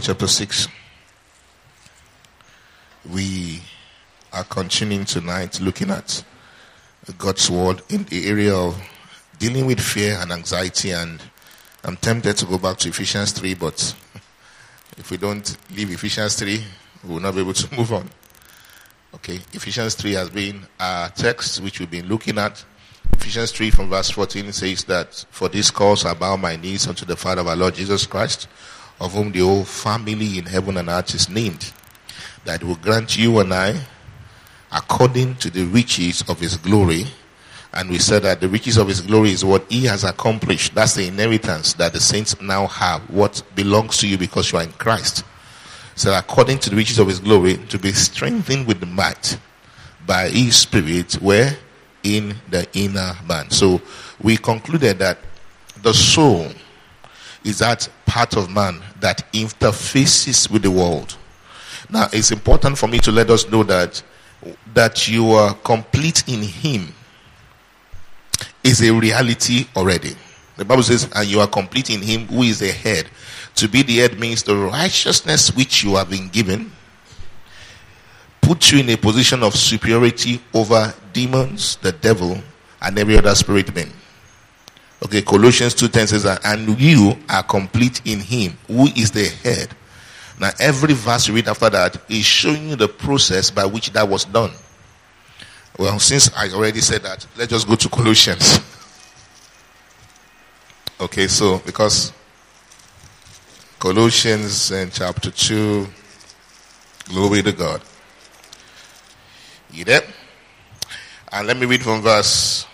chapter 6. We are continuing tonight looking at God's word in the area of dealing with fear and anxiety, and I'm tempted to go back to Ephesians 3, but if we don't leave Ephesians 3, we will not be able to move on. Okay, Ephesians 3 has been our text which we've been looking at. Ephesians 3 from verse 14 says that, "For this cause I bow my knees unto the Father of our Lord Jesus Christ, of whom the whole family in heaven and earth is named, that he will grant you and I, according to the riches of his glory." And we said that the riches of his glory is what he has accomplished. That's the inheritance that the saints now have, what belongs to you because you are in Christ. So according to the riches of his glory, to be strengthened with the might by his spirit, where? In the inner man. So we concluded that the soul is that part of man that interfaces with the world. Now, it's important for me to let us know that you are complete in him is a reality already. The Bible says, and you are complete in him who is the head. To be the head means the righteousness which you have been given put you in a position of superiority over demons, the devil, and every other spirit being. Okay, Colossians 2:10 says that, and you are complete in him who is the head. Now, every verse you read after that is showing you the process by which that was done. Well, since I already said that, let's just go to Colossians. Okay, so because Colossians in chapter 2, glory to God. You there? And let me read from verse.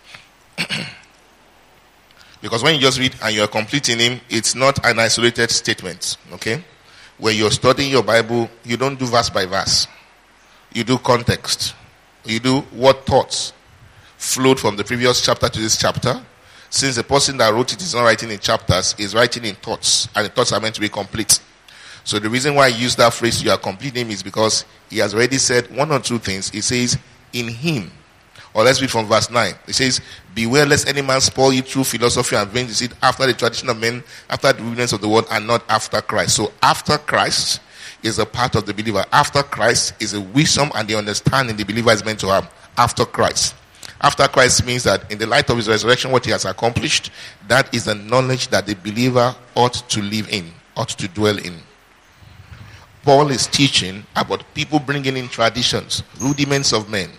Because when you just read and you are complete in him, it's not an isolated statement. Okay? When you're studying your Bible, you don't do verse by verse. You do context. You do what thoughts flowed from the previous chapter to this chapter. Since the person that wrote it is not writing in chapters, is writing in thoughts. And the thoughts are meant to be complete. So the reason why I use that phrase, you are complete in him, is because he has already said one or two things. He says, in him. Or let's read from verse 9. It says, beware lest any man spoil you through philosophy and vain deceit, after the tradition of men, after the rudiments of the world, and not after Christ. So after Christ is a part of the believer. After Christ is a wisdom and the understanding the believer is meant to have. After Christ. After Christ means that in the light of his resurrection, what he has accomplished, that is the knowledge that the believer ought to live in, ought to dwell in. Paul is teaching about people bringing in traditions, rudiments of men,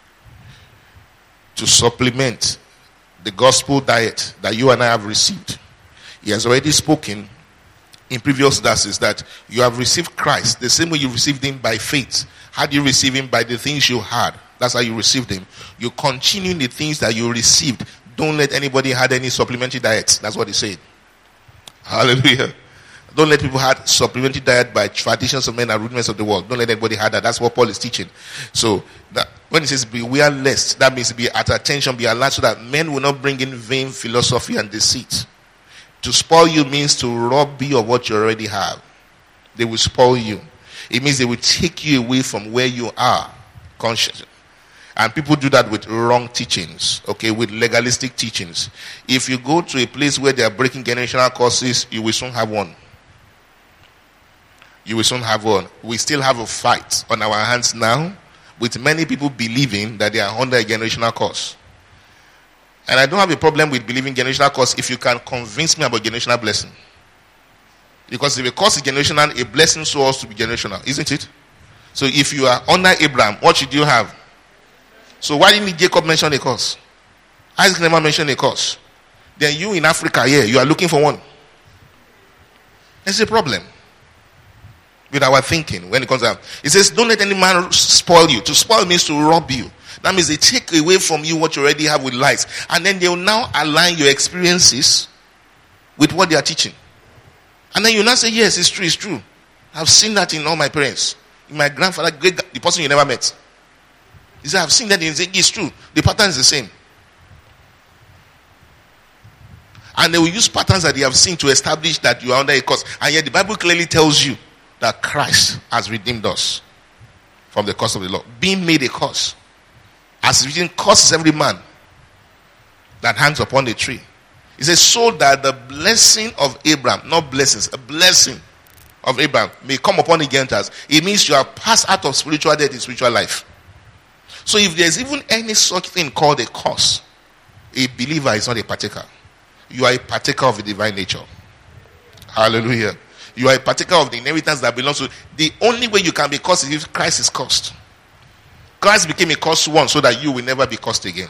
to supplement the gospel diet that you and I have received. He has already spoken in previous verses that you have received Christ the same way you received him by faith. How do you receive him? By the things you had. That's how you received him. You continue in the things that you received. Don't let anybody have any supplementary diets. That's what he said. Hallelujah. Don't let people have supplementary diet by traditions of men and rudiments of the world. Don't let anybody have that. That's what Paul is teaching. So that when he says beware lest, that means be at attention, be alert, so that men will not bring in vain philosophy and deceit. To spoil you means to rob you of what you already have. They will spoil you. It means they will take you away from where you are conscious. And people do that with wrong teachings, okay, with legalistic teachings. If you go to a place where they are breaking generational curses, you will soon have one. You will soon have one. We still have a fight on our hands now with many people believing that they are under a generational curse. And I don't have a problem with believing generational curse if you can convince me about generational blessing. Because if a curse is generational, a blessing so also to be generational, isn't it? So if you are under Abraham, what should you have? So why didn't Jacob mention a curse? Isaac never mentioned a curse. Then you in Africa, you are looking for one. There's a problem with our thinking when it comes down. It says, don't let any man spoil you. To spoil means to rob you. That means they take away from you what you already have with lies. And then they will now align your experiences with what they are teaching. And then you now say, yes, it's true, it's true. I've seen that in all my parents. In my grandfather, the person you never met. He said, I've seen that. He said, it's true. The pattern is the same. And they will use patterns that they have seen to establish that you are under a curse. And yet the Bible clearly tells you that Christ has redeemed us from the curse of the law. Being made a curse. As written, curses every man that hangs upon the tree. It says, so that the blessing of Abraham, not blessings, a blessing of Abraham may come upon the Gentiles, it means you are passed out of spiritual death in spiritual life. So if there's even any such thing called a curse, a believer is not a partaker. You are a partaker of the divine nature. Hallelujah. You are a partaker of the inheritance that belongs to. The only way you can be cursed is if Christ is cursed. Christ became a cursed one so that you will never be cursed again.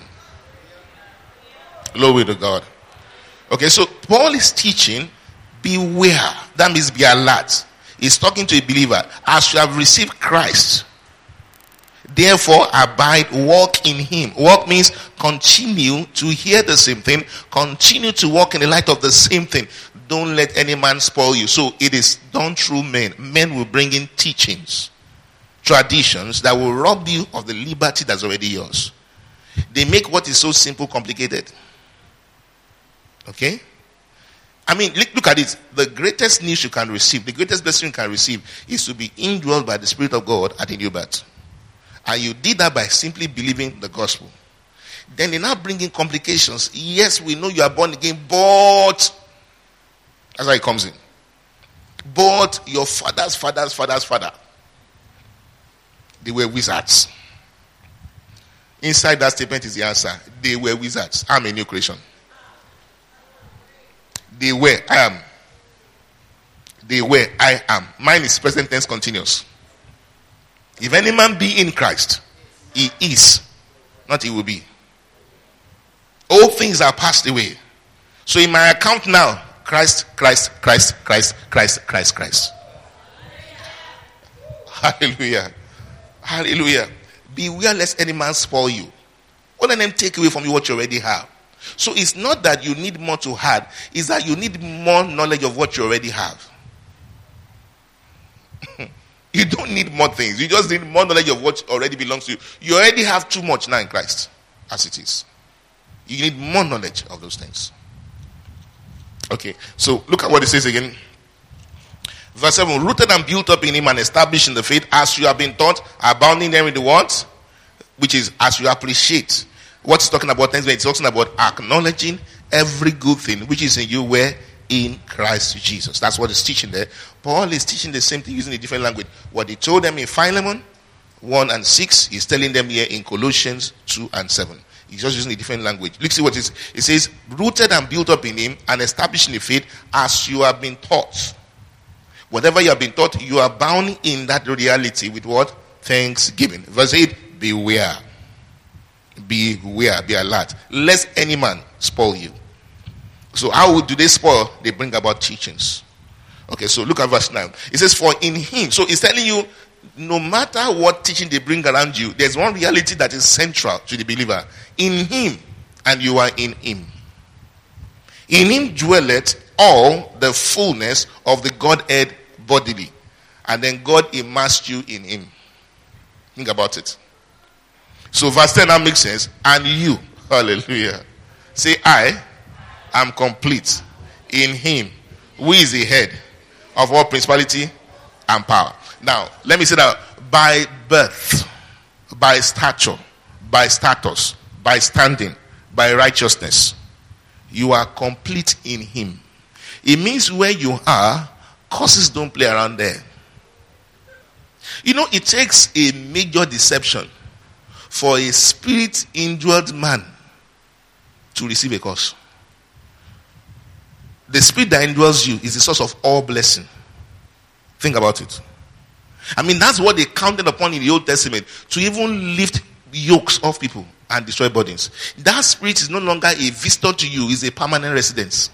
Glory to God. Okay, so Paul is teaching, beware. That means be alert. He's talking to a believer. As you have received Christ, therefore abide, walk in him. Walk means continue to hear the same thing. Continue to walk in the light of the same thing. Don't let any man spoil you. So it is done through men. Men will bring in teachings, traditions that will rob you of the liberty that's already yours. They make what is so simple complicated. Okay? I mean, look at it. The greatest news you can receive, the greatest blessing you can receive is to be indwelled by the Spirit of God at a new birth. And you did that by simply believing the gospel. Then they now bring in complications. Yes, we know you are born again, but that's how it comes in. But your father's father, they were wizards. Inside that statement is the answer. They were wizards. I'm a new creation. They were, I am. They were, I am. Mine is present tense continuous. If any man be in Christ, he is, not he will be. All things are passed away. So in my account now, Christ. Hallelujah. Hallelujah. Beware lest any man spoil you. Don't let them take away from you what you already have. So it's not that you need more to add, it's that you need more knowledge of what you already have. You don't need more things. You just need more knowledge of what already belongs to you. You already have too much now in Christ, as it is. You need more knowledge of those things. Okay, so look at what it says again. Verse 7, rooted and built up in him and established in the faith as you have been taught, abounding there in the what? Which is as you appreciate. What's talking about next? It's talking about acknowledging every good thing which is in you where in Christ Jesus. That's what it's teaching there. Paul is teaching the same thing using a different language. What he told them in Philemon 1 and 6, he's telling them here in Colossians 2 and 7. He's just using a different language. Look, see what it is. It says, rooted and built up in him and established in the faith as you have been taught. Whatever you have been taught, you are bound in that reality with what? Thanksgiving. Verse 8, beware. Beware, be alert. Lest any man spoil you. So how do they spoil? They bring about teachings. Okay, so look at verse 9. It says, for in him. So it's telling you, no matter what teaching they bring around you, there's one reality that is central to the believer. In him, and you are in him. In him dwelleth all the fullness of the Godhead bodily. And then God immersed you in him. Think about it. So verse 10 now makes sense. And you, hallelujah, say, I am complete in him who is the head of all principality and power. Now, let me say that by birth, by stature, by status, by standing, by righteousness, you are complete in him. It means where you are, curses don't play around there. You know, it takes a major deception for a spirit-indwelled man to receive a curse. The spirit that indwells you is the source of all blessing. Think about it. I mean, that's what they counted upon in the Old Testament, to even lift yokes off people and destroy burdens. That spirit is no longer a visitor to you, it's a permanent residence.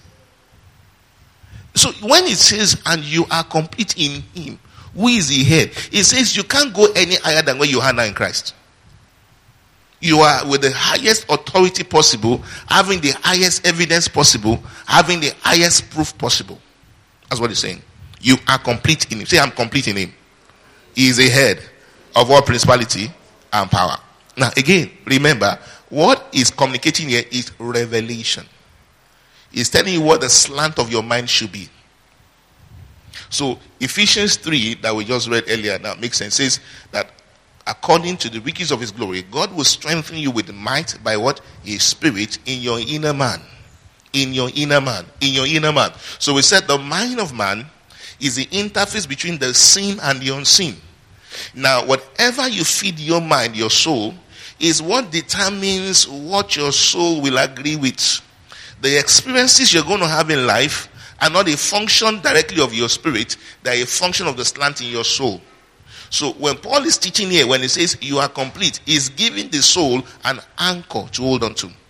So when it says, and you are complete in him, who is the head? It says you can't go any higher than where you are now in Christ. You are with the highest authority possible, having the highest evidence possible, having the highest proof possible. That's what he's saying. You are complete in him. Say, I'm complete in him. He is the head of all principality and power. Now, again, remember, what is communicating here is revelation. He's telling you what the slant of your mind should be. So, Ephesians 3, that we just read earlier, now makes sense, says that according to the riches of his glory, God will strengthen you with might by what? His spirit in your inner man. In your inner man. In your inner man. So we said the mind of man is the interface between the seen and the unseen. Now, whatever you feed your mind, your soul, is what determines what your soul will agree with. The experiences you're going to have in life are not a function directly of your spirit, they are a function of the slant in your soul. So when Paul is teaching here, when he says you are complete, he's giving the soul an anchor to hold on to.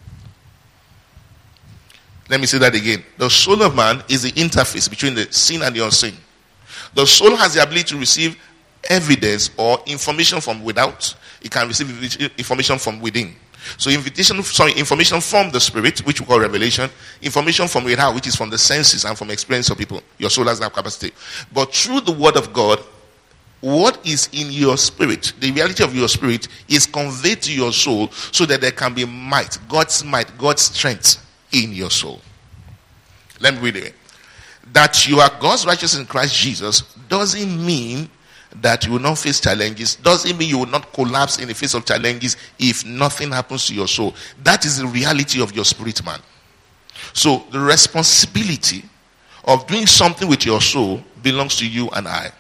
Let me say that again. The soul of man is the interface between the seen and the unseen. The soul has the ability to receive evidence or information from without. It can receive information from within. So information from the spirit, which we call revelation, information from without, which is from the senses and from experience of people. Your soul has that capacity. But through the word of God, what is in your spirit, the reality of your spirit, is conveyed to your soul so that there can be might, God's strength in your soul. Let me read it. That you are God's righteousness in Christ Jesus doesn't mean that you will not face challenges, doesn't mean you will not collapse in the face of challenges if nothing happens to your soul. That is the reality of your spirit, man. So the responsibility of doing something with your soul belongs to you and I.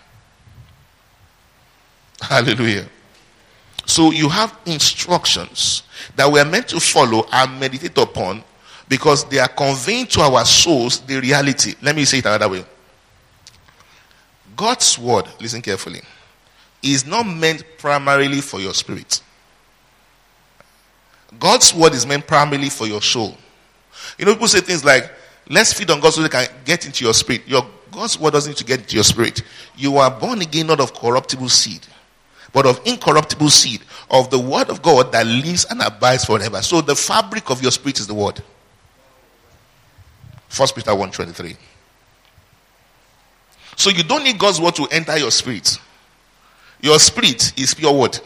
Hallelujah. So you have instructions that we are meant to follow and meditate upon because they are conveying to our souls the reality. Let me say it another way. God's word, listen carefully, is not meant primarily for your spirit. God's word is meant primarily for your soul. You know, people say things like, let's feed on God so they can get into your spirit. God's word doesn't need to get into your spirit. You are born again not of corruptible seed, but of incorruptible seed, of the word of God that lives and abides forever. So the fabric of your spirit is the word. 1 Peter 1:23. So you don't need God's word to enter your spirit. Your spirit is pure word.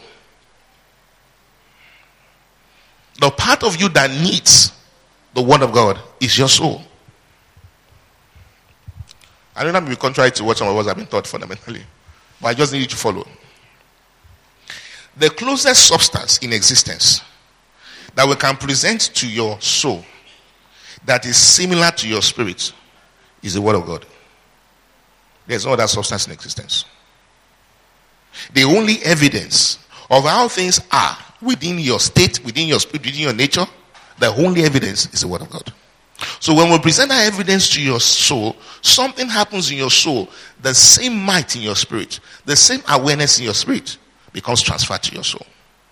The part of you that needs the word of God is your soul. I don't know if we contrary to what some of us have been taught fundamentally, but I just need you to follow. The closest substance in existence that we can present to your soul that is similar to your spirit is the word of God. There's no other substance in existence. The only evidence of how things are within your state, within your spirit, within your nature, the only evidence is the word of God. So when we present our evidence to your soul, something happens in your soul. The same might in your spirit, the same awareness in your spirit becomes transferred to your soul.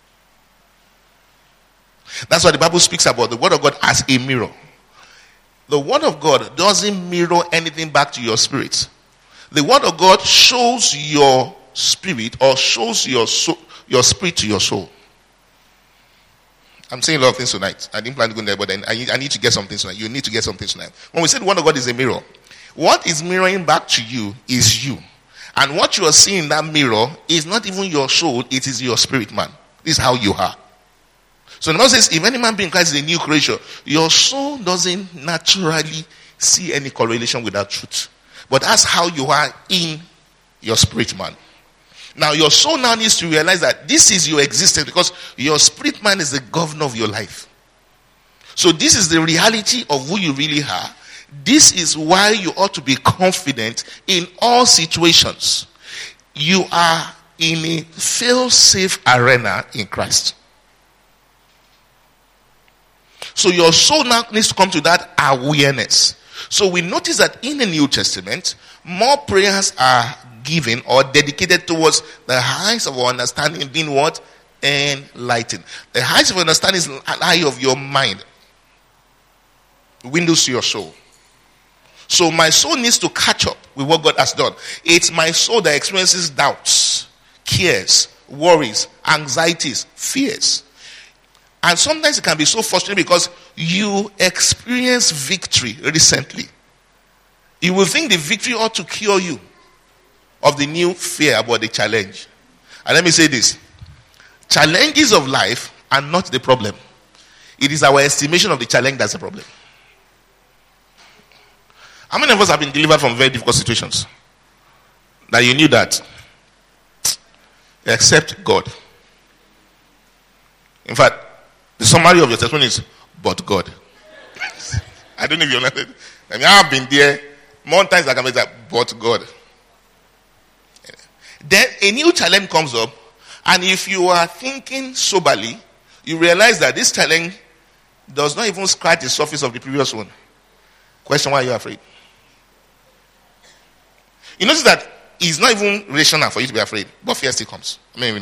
That's why the Bible speaks about the word of God as a mirror. The word of God doesn't mirror anything back to your spirit. The word of God shows your spirit or shows your soul, your spirit to your soul. I'm saying a lot of things tonight. I didn't plan to go there, but then I need to get something tonight. You need to get something tonight. When we say the word of God is a mirror, what is mirroring back to you is you. And what you are seeing in that mirror is not even your soul, it is your spirit, man. This is how you are. So the Bible says, if any man be in Christ is a new creation, your soul doesn't naturally see any correlation with that truth. But that's how you are in your spirit, man. Now your soul now needs to realize that this is your existence because your spirit man is the governor of your life. So this is the reality of who you really are. This is why you ought to be confident in all situations. You are in a fail-safe arena in Christ. So your soul now needs to come to that awareness. So we notice that in the New Testament, more prayers are given or dedicated towards the heights of our understanding being what? Enlightened. The heights of understanding is the eye of your mind. Windows to your soul. So my soul needs to catch up with what God has done. It's my soul that experiences doubts, cares, worries, anxieties, fears. And sometimes it can be so frustrating because you experience victory recently. You will think the victory ought to cure you of the new fear about the challenge. And let me say this. Challenges of life are not the problem. It is our estimation of the challenge that's the problem. How many of us have been delivered from very difficult situations? That you knew that? Except God. In fact, the summary of your testimony is, but God. I don't know if you understand. I mean, I've been there more times than I can say, but God. Then a new challenge comes up, and if you are thinking soberly, you realize that this challenge does not even scratch the surface of the previous one. Question, why are you afraid? You notice that it's not even rational for you to be afraid, but fear still comes.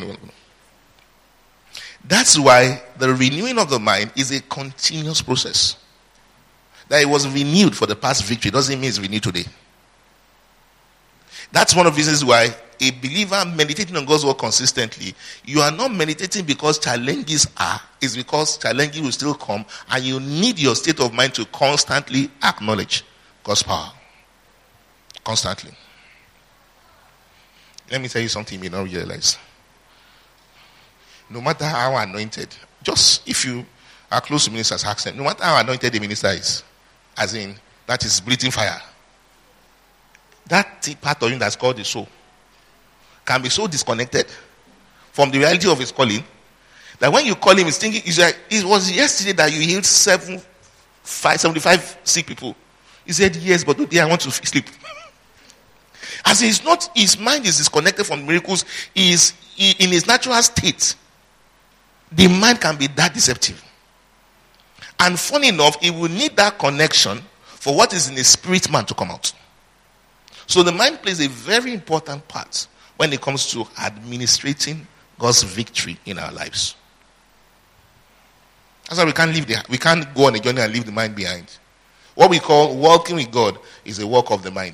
That's why the renewing of the mind is a continuous process. That it was renewed for the past victory doesn't mean it's renewed today. That's one of the reasons why a believer meditating on God's word consistently, you are not meditating because challenges are. It's because challenges will still come, and you need your state of mind to constantly acknowledge God's power. Constantly. Let me tell you something you may not realize. No matter how anointed, just if you are close to ministers, ask them, no matter how anointed the minister is, as in, that is breathing fire, that part of him that's called the soul can be so disconnected from the reality of his calling that when you call him, he's thinking, like, it was yesterday that you healed 75 sick people. He said, yes, but today I want to sleep. As he's not, his mind is disconnected from miracles. He is in his natural state. The mind can be that deceptive. And funny enough, it will need that connection for what is in the spirit man to come out. So the mind plays a very important part when it comes to administrating God's victory in our lives. That's why we can't go on a journey and leave the mind behind. What we call walking with God is a walk of the mind.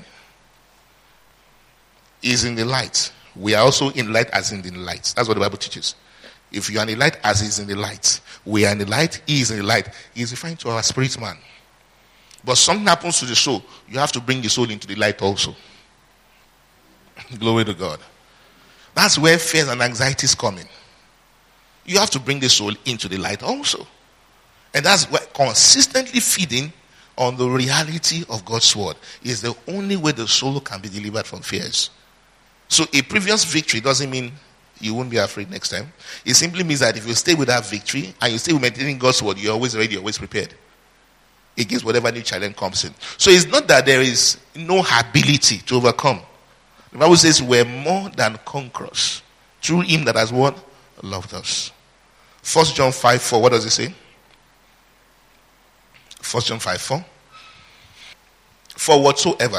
Is in the light. We are also in light as in the light. That's what the Bible teaches. If you are in the light as is in the light, we are in the light, he is in the light. He is referring to our spirit man. But something happens to the soul. You have to bring the soul into the light also. Glory to God. That's where fears and anxieties come in. You have to bring the soul into the light also. And that's where consistently feeding on the reality of God's word is the only way the soul can be delivered from fears. So a previous victory doesn't mean you won't be afraid next time. It simply means that if you stay with that victory and you stay with maintaining God's word, you're always ready, you're always prepared against whatever new challenge comes in. So it's not that there is no ability to overcome. The Bible says we're more than conquerors through him that has what? Loved us. 1 John 5:4, what does it say? 1 John 5:4. For whatsoever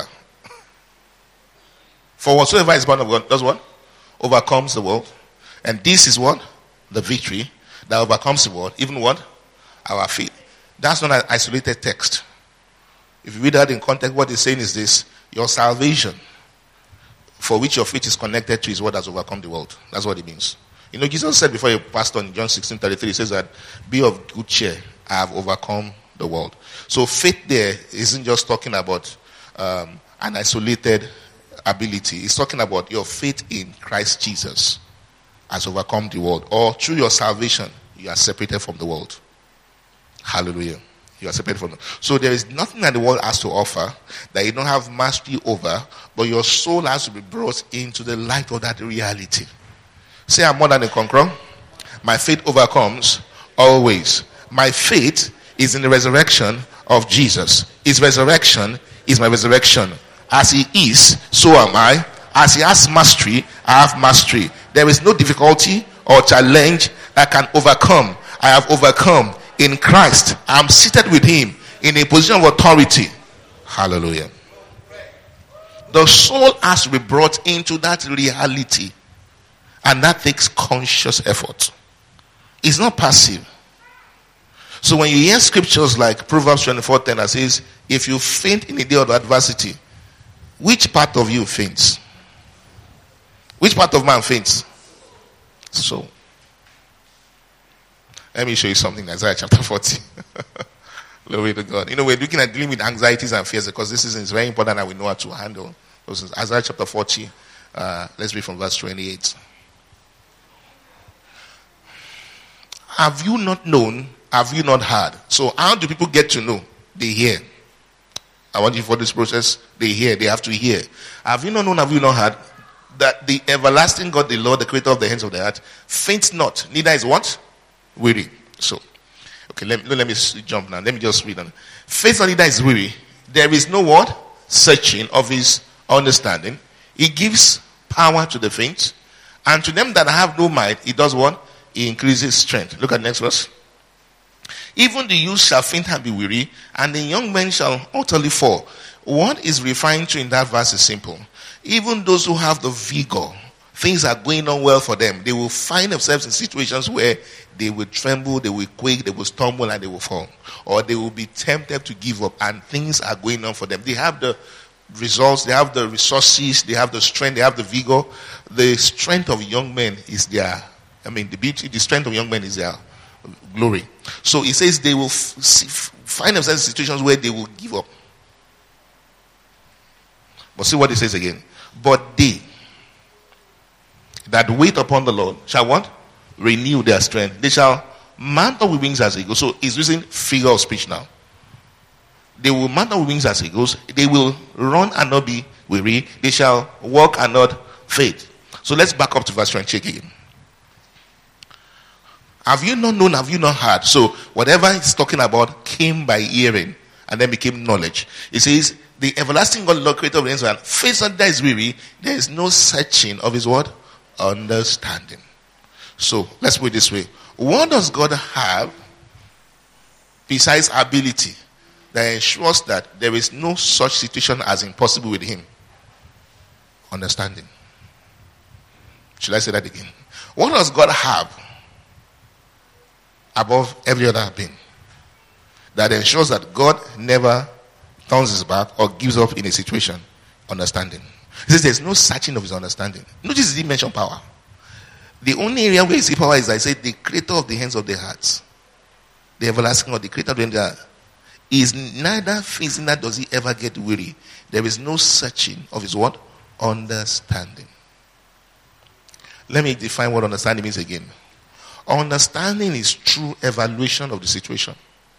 is born of God does what? Overcomes the world. And this is what? The victory that overcomes the world. Even what? Our faith. That's not an isolated text. If you read that in context, what it's saying is this: your salvation, for which your faith is connected to, is what has overcome the world. That's what it means. You know, Jesus said before he passed on in John 16:33, he says that, be of good cheer, I have overcome the world. So faith there isn't just talking about an isolated ability. It's talking about your faith in Christ Jesus has overcome the world. Or through your salvation, you are separated from the world. Hallelujah. You are separated from them. So there is nothing that the world has to offer that you don't have mastery over, but your soul has to be brought into the light of that reality. Say, I'm more than a conqueror. My faith overcomes always. My faith is in the resurrection of Jesus. His resurrection is my resurrection. As he is, so am I. As he has mastery, I have mastery. There is no difficulty or challenge that can overcome. I have overcome in Christ. I am seated with him in a position of authority. Hallelujah. The soul has to be brought into that reality, and that takes conscious effort. It's not passive. So when you hear scriptures like Proverbs 24:10 that says, if you faint in the day of adversity, which part of you faints? Which part of man faints? So, let me show you something. Isaiah chapter 40. Glory to God. You know, we're looking at dealing with anxieties and fears because this is very important that we know how to handle. Isaiah chapter 40. Let's read from verse 28. Have you not known? Have you not heard? So how do people get to know? They hear. I want you for this process. They hear. They have to hear. Have you not known? Have you not heard? That the everlasting God, the Lord, the creator of the heavens of the earth, faints not. Neither is what? Weary. So, okay, let me jump now. Let me just read on. Faints not, neither is weary. There is no what? Searching of his understanding. He gives power to the faint, and to them that have no might, he does what? He increases strength. Look at the next verse. Even the youth shall faint and be weary, and the young men shall utterly fall. What is referring to in that verse is simple. Even those who have the vigor, things are going on well for them, they will find themselves in situations where they will tremble, they will quake, they will stumble, and they will fall. Or they will be tempted to give up, and things are going on for them. They have the results, they have the resources, they have the strength, they have the vigor. The strength of young men is their, the strength of young men is their glory. So he says they will find themselves in situations where they will give up. But see what he says again. But they that wait upon the Lord shall what? Renew their strength. They shall mount up with wings as eagles. So he's using figure of speech now. They will mount up with wings as eagles. They will run and not be weary. They shall walk and not faint. So let's back up to verse 20 again. Have you not known, have you not heard? So whatever he's talking about came by hearing and then became knowledge. It says, the everlasting God, Lord, creator of the heavens and face that is weary, there is no searching of his word, understanding. So let's put it this way. What does God have besides ability that ensures that there is no such situation as impossible with him? Understanding. Should I say that again? What does God have above every other being that ensures that God never turns his back or gives up in a situation? Understanding. He says there's no searching of his understanding. Notice he didn't mention power. The only area where you see power is, I said, the creator of the hands of the hearts. The everlasting God, the creator of the hands of the heart, is neither facing that does he ever get weary. There is no searching of his what? Understanding. Let me define what understanding means again. Understanding is true evaluation of the situation.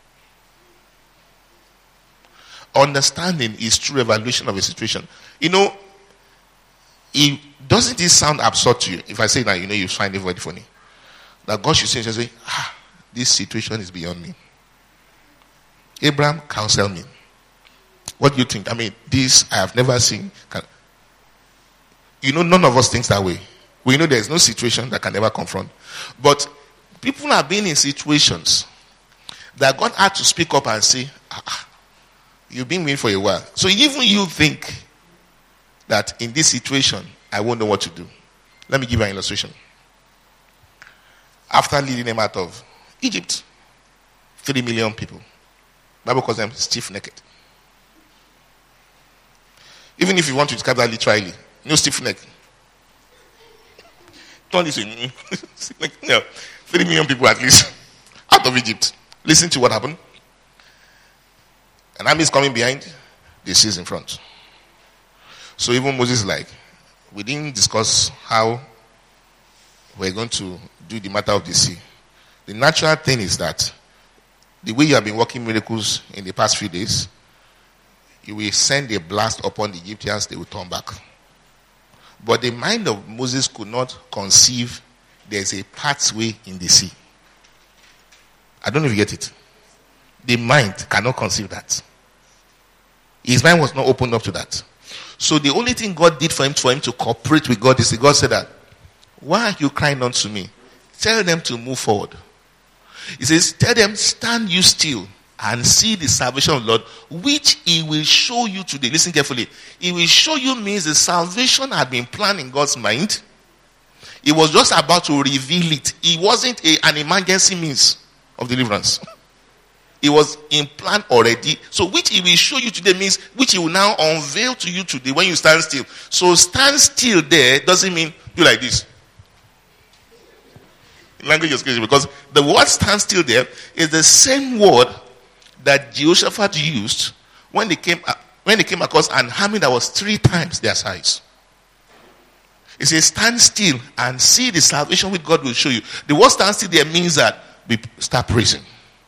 Understanding is true evaluation of a situation. Doesn't it sound absurd to you? If I say that, you find it very funny. That God should say, this situation is beyond me. Abraham, counsel me. What do you think? This I have never seen. None of us thinks that way. We know there is no situation that can ever confront. But people are being in situations that God had to speak up and say, you've been waiting for a while. So even you think that in this situation, I won't know what to do. Let me give you an illustration. After leading them out of Egypt, 3 million people. Bible calls them stiff-necked. Even if you want to describe that literally, stiff-neck. Don't listen. 3 million people at least out of Egypt. Listen to what happened. An army is coming behind, the sea is in front. So even Moses we didn't discuss how we're going to do the matter of the sea. The natural thing is that the way you have been working miracles in the past few days, you will send a blast upon the Egyptians, they will turn back. But the mind of Moses could not conceive there's a pathway in the sea. I don't know if you get it. The mind cannot conceive that. His mind was not opened up to that. So the only thing God did for him to cooperate with God is God said that, why are you crying unto me? Tell them to move forward. He says, tell them, stand you still and see the salvation of the Lord, which he will show you today. Listen carefully. He will show you means the salvation had been planned in God's mind. He was just about to reveal it. It wasn't an emergency means of deliverance. It was in plan already. So which he will show you today means which he will now unveil to you today when you stand still. So stand still there doesn't mean do like this. Language is crazy because the word stand still there is the same word that Jehoshaphat used when they came across an army that was 3 times their size. It says stand still and see the salvation which God will show you. The word stand still there means that we start praising.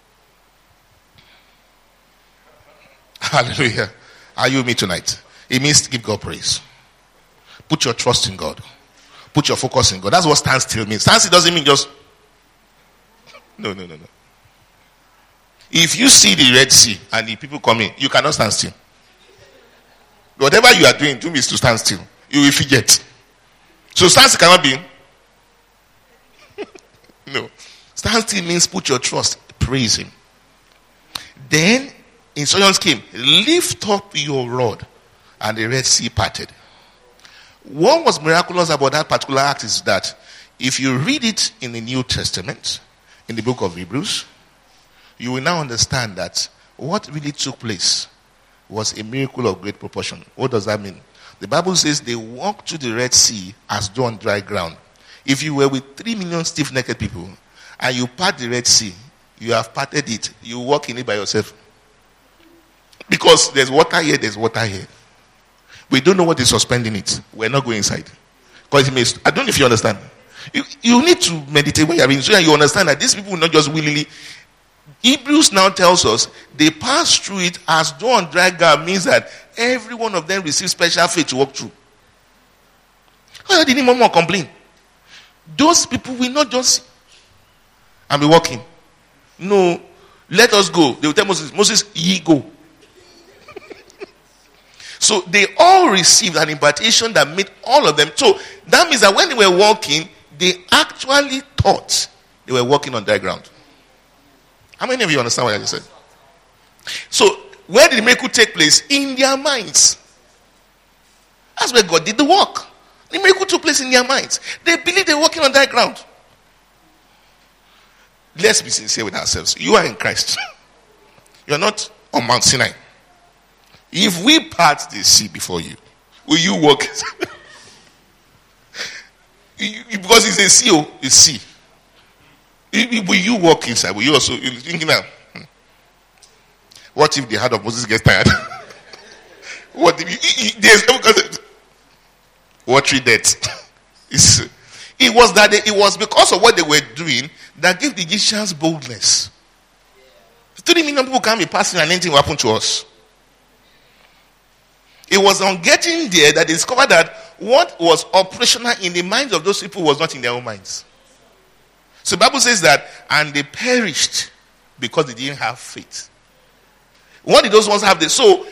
Hallelujah. Are you with me tonight? It means to give God praise. Put your trust in God. Put your focus in God. That's what stand still means. Stand still doesn't mean just no. If you see the Red Sea and the people coming, you cannot stand still. Whatever you are doing, do is to stand still. You will forget. So stand still cannot be. No. Stand still means put your trust, praise him. Then instructions came, lift up your rod, and the Red Sea parted. What was miraculous about that particular act is that if you read it in the New Testament, in the book of Hebrews, you will now understand that what really took place was a miracle of great proportion. What does that mean? The Bible says they walked to the Red Sea as though on dry ground. If you were with 3 million stiff-necked people and you part the Red Sea, you have parted it. You walk in it by yourself. Because there's water here, there's water here. We don't know what is suspending it. We're not going inside. Because it may, I don't know if you understand. You need to meditate when you're reading so that you understand that these people will not just willingly. Hebrews now tells us they passed through it as though on dry ground, means that every one of them received special faith to walk through. Why did anyone more complain? Those people will not just and be walking. No, let us go. They will tell Moses, ye go. So they all received an impartation that made all of them. So that means that when they were walking, they actually thought they were walking on dry ground. How many of you understand what I just said? So where did the miracle take place? In their minds. That's where God did the work. The miracle took place in their minds. They believed they were walking on dry ground. Let's be sincere with ourselves. You are in Christ. You are not on Mount Sinai. If we part the sea before you, will you walk? Because it's a sea, it's sea. Will you walk inside? Will you also thinking now? What if the heart of Moses gets tired? What if there's watery death? It was because of what they were doing that gave the Egyptians boldness. 3 million people can't be passing and anything will happen to us. It was on getting there that they discovered that what was operational in the minds of those people was not in their own minds. So the Bible says that, and they perished because they didn't have faith. What did those ones have? You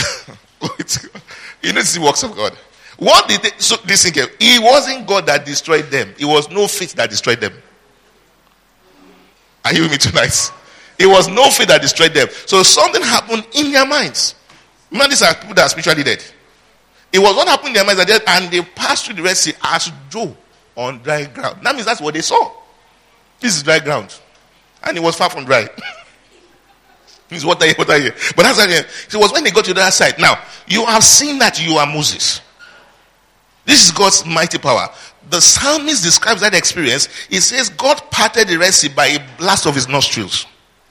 need to see works of God. What did they? So listen, it wasn't God that destroyed them. It was no faith that destroyed them. Are you with me tonight? It was no faith that destroyed them. So something happened in their minds. Remember, these are people that are spiritually dead. It was what happened in their minds that dead, and they passed through the Red Sea as though on dry ground. That means that's what they saw. This is dry ground. And it was far from dry. It's water here, water here. But that's again. It was when they got to the other side. Now, you have seen that you are Moses. This is God's mighty power. The psalmist describes that experience. He says God parted the Red Sea by a blast of his nostrils.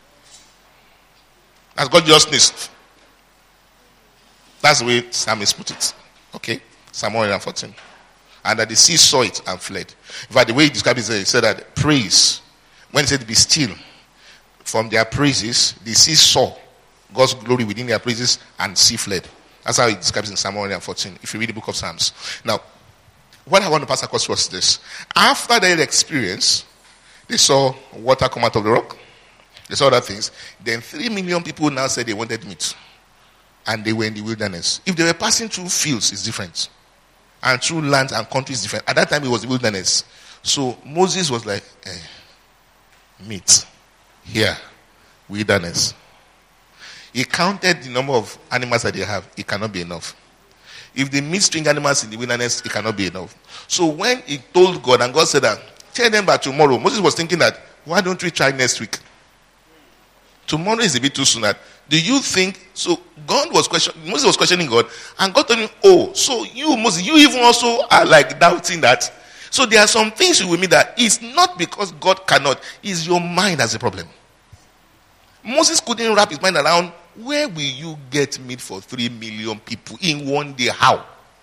As God just sneezed. That's the way psalmist put it. Okay? Psalm 114. And that the sea saw it and fled. In fact, the way he described it, he said that praise, when he said be still, from their praises, the sea saw God's glory within their praises and sea fled. That's how he describes it in Psalm 114, if you read the book of Psalms. Now, what I want to pass across was this. After their experience, they saw water come out of the rock. They saw other things. Then 3 million people now said they wanted meat. And they were in the wilderness. If they were passing through fields, it's different. And through lands and countries, different. At that time, it was the wilderness. So Moses was like, meat. Here, wilderness. He counted the number of animals that they have. It cannot be enough. If they meet string animals in the wilderness, it cannot be enough. So when he told God, and God said that, tell them by tomorrow. Moses was thinking that, why don't we try next week? Tomorrow is a bit too soon. Do you think, so Moses was questioning God, and God told him, oh, so you, Moses, you even also are like doubting that. So there are some things with me that it's not because God cannot, it's your mind that's the problem. Moses couldn't wrap his mind around, where will you get meat for 3 million people in one day? How?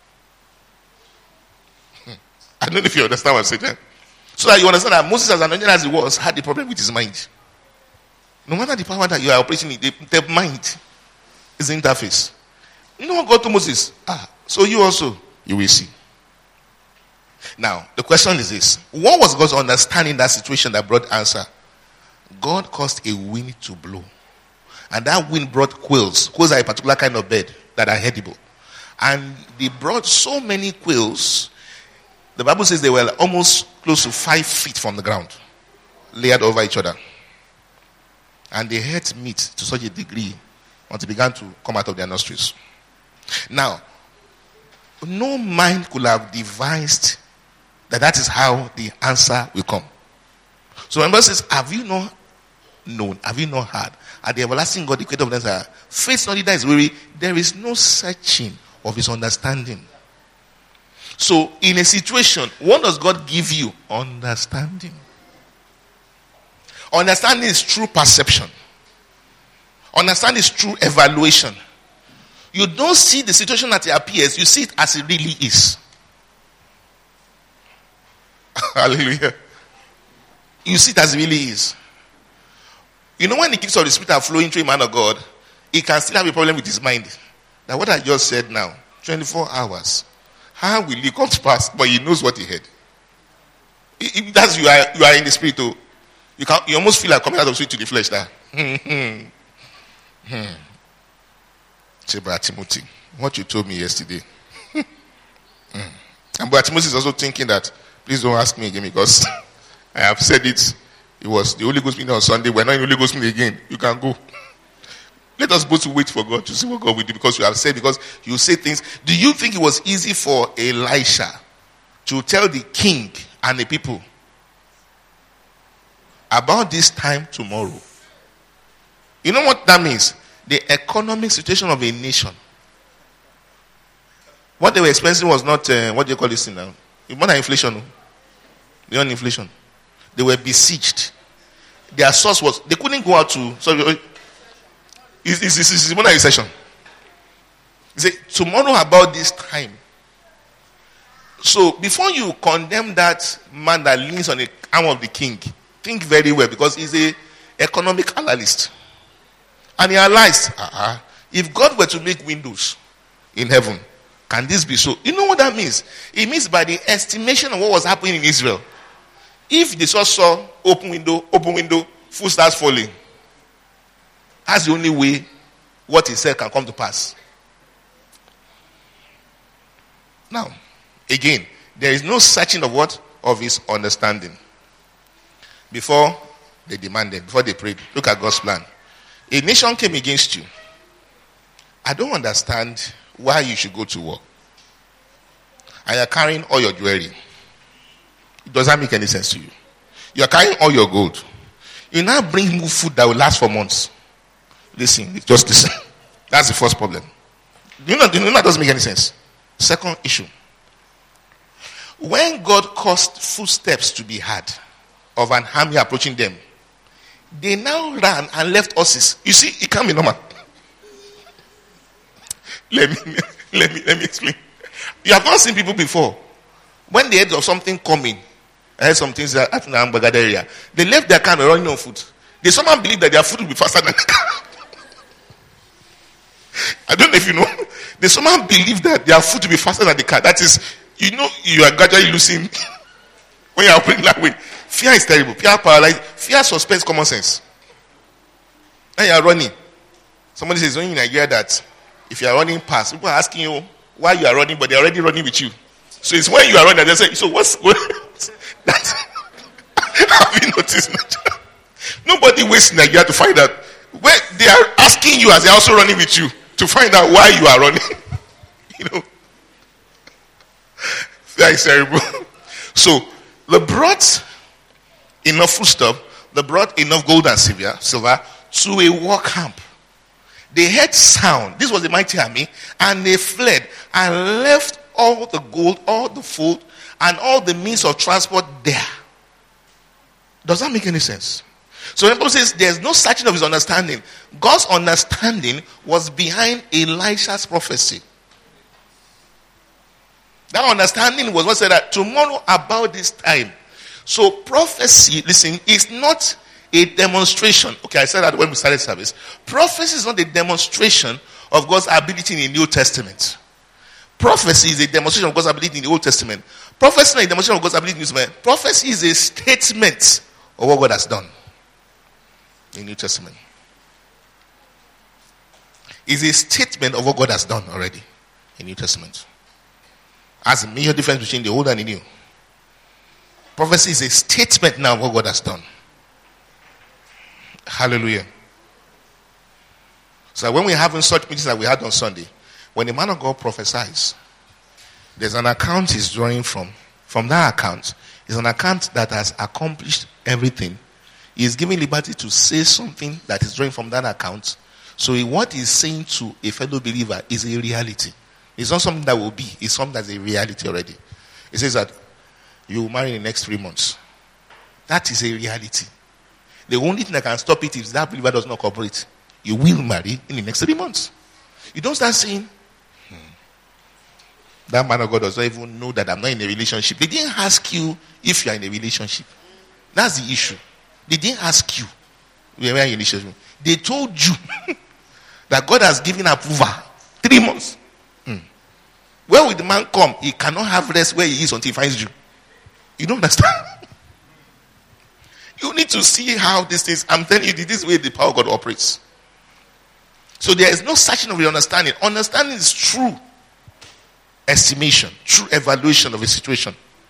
I don't know if you understand what I'm saying. So that you understand that Moses, as anointed as he was, had the problem with his mind. No matter the power that you are operating in, the mind is the interface. You know what God told Moses? So you also, you will see. Now, the question is this. What was God's understanding that situation that brought answer? God caused a wind to blow. And that wind brought quails. Quails are a particular kind of bird that are edible. And they brought so many quails. The Bible says they were almost close to 5 feet from the ground, layered over each other. And they ate meat to such a degree until it began to come out of their nostrils. Now, no mind could have devised that is how the answer will come. So remember, says, have you not known? Have you not heard? At the everlasting God, the creator of the earth, faith not that is weary. There is no searching of his understanding. So in a situation, what does God give you? Understanding. Understanding is true perception. Understanding is true evaluation. You don't see the situation as it appears. You see it as it really is. Hallelujah. You see it as it really is. You know, when the gifts of the Spirit are flowing through a man of God, he can still have a problem with his mind. Now, what I just said now, 24 hours. How will it come to pass? But he knows what he heard. If that's you are in the Spirit, too. You almost feel like coming out of the Spirit to the flesh. Say, Brother Timothy, what you told me yesterday. And Brother Timothy is also thinking that, please don't ask me again because I have said it. It was the Holy Ghost meeting on Sunday. We're not in the Holy Ghost meeting again. You can go. Let us both wait for God to see what God will do because you have said, because you say things. Do you think it was easy for Elisha to tell the king and the people about this time tomorrow? You know what that means? The economic situation of a nation. What they were experiencing was not, what do you call this thing now? It's more than inflation. Beyond inflation. They were besieged. Their source was, they couldn't go out to, sorry, it's more than a recession. He said, tomorrow about this time. So before you condemn that man that leans on the arm of the king, think very well because he's a economic analyst. And he analyzed, if God were to make windows in heaven, can this be so? You know what that means? It means by the estimation of what was happening in Israel, if they saw open window, food starts falling. That's the only way what he said can come to pass. Now, again, there is no searching of what? Of his understanding. Before they demanded, before they prayed, look at God's plan. A nation came against you. I don't understand why you should go to war. And you're carrying all your jewelry. It doesn't make any sense to you. You're carrying all your gold. You now bring more food that will last for months. Listen, just listen. That's the first problem. You know that doesn't make any sense. Second issue. When God caused footsteps to be heard of an army approaching them, they now ran and left horses. You see, it can't be normal. Let me explain. You have not seen people before. When they heard of something coming, I heard some things that happened in the Ambagada area. They left their car and running on foot. They somehow believe that their foot will be faster than the car. I don't know if you know. They somehow believe that their foot will be faster than the car. That is, you know, you are gradually losing when you are operating that way. Fear is terrible. Fear paralyzes. Fear suspends common sense. When you are running, somebody says only in Nigeria that if you are running past, people are asking you why you are running, but they are already running with you. So it's when you are running, they say, so what's that? Have you noticed? Nobody wastes Nigeria to find out. When they are asking you as they are also running with you to find out why you are running. You know. That is terrible. So they brought enough foodstuff, they brought enough gold and silver to a war camp. They heard sound. This was the mighty army, and they fled and left all the gold, all the food, and all the means of transport there. Does that make any sense? So the Bible says there's no searching of his understanding. God's understanding was behind Elisha's prophecy. That understanding was what said that tomorrow about this time. So prophecy, listen, is not a demonstration. Okay, I said that when we started service. Prophecy is not a demonstration of God's ability in the New Testament. Prophecy is a demonstration of God's ability in the Old Testament. Prophecy is not a demonstration of God's ability in the New Testament. Prophecy is a statement of what God has done in the New Testament. It's a statement of what God has done already in the New Testament. That's a major difference between the old and the new. Prophecy is a statement now of what God has done. Hallelujah. So when we're having such meetings that we had on Sunday, when the man of God prophesies, there's an account he's drawing from. From that account, is an account that has accomplished everything. He is giving liberty to say something that is drawing from that account. So what he's saying to a fellow believer is a reality. It's not something that will be. It's something that's a reality already. It says that you will marry in the next 3 months. That is a reality. The only thing that can stop it is that believer does not cooperate. You will marry in the next 3 months. You don't start saying, that man of God does not even know that I'm not in a relationship. They didn't ask you if you are in a relationship. That's the issue. They didn't ask you if you are in a relationship. They told you that God has given approval. 3 months. Where will the man come? He cannot have rest where he is until he finds you. You don't understand? You need to see how this is. I'm telling you, this is where the power of God operates. So there is no searching of the understanding. Understanding is true estimation, true evaluation of a situation.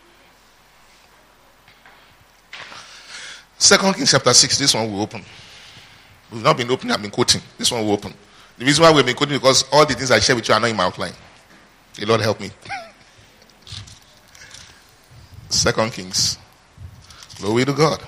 2 Kings chapter 6, this one will open. We've not been opening, I've been quoting. This one will open. The reason why we've been quoting is because all the things I share with you are not in my outline. The Lord help me. 2 Kings. Glory to God.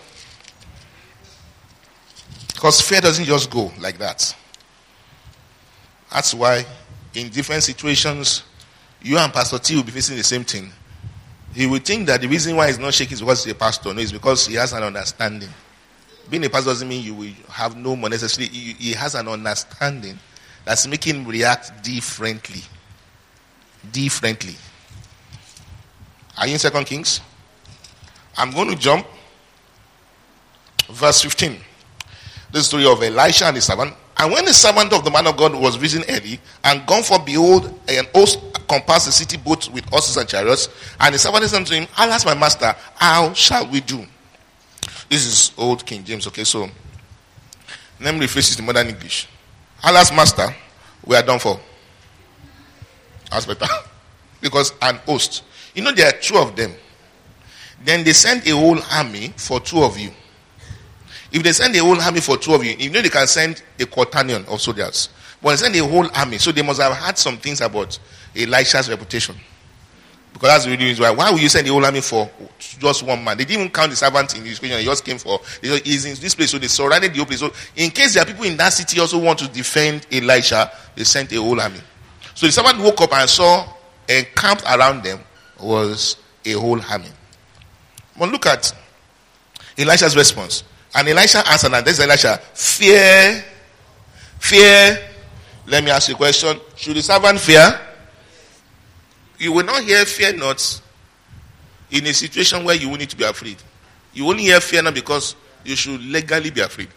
Because fear doesn't just go like that. That's why in different situations, you and Pastor T will be facing the same thing. He will think that the reason why he's not shaking is because he's a pastor. No, it's because he has an understanding. Being a pastor doesn't mean you will have no more necessarily. He has an understanding that's making him react differently. Differently. Are you in 2 Kings? I'm going to jump. Verse 15. The story of Elisha and his servant. And when the servant of the man of God was risen early and gone for, behold, an host compassed the city both with horses and chariots. And the servant said unto him, alas, my master, how shall we do? This is old King James, okay? So, let me rephrase it in modern English. Alas, master, we are done for. That's better. Because an host. You know, there are 2 of them. Then they sent a whole army for 2 of you. If they send a whole army for 2 of you, you know they can send a quaternion of soldiers. But they send a whole army. So they must have had some things about Elisha's reputation. Because that's the reason why. Why would you send the whole army for just one man? They didn't even count the servant in this equation. They just came for, he's in this place. So they surrounded the whole place. So in case there are people in that city also want to defend Elisha, they sent a whole army. So the servant woke up and saw encamped around them was a whole army. But look at Elisha's response. And Elisha answered, and this Elisha, fear. Let me ask you a question. Should the servant fear? You will not hear fear not in a situation where you will need to be afraid. You only hear fear not because you should legally be afraid.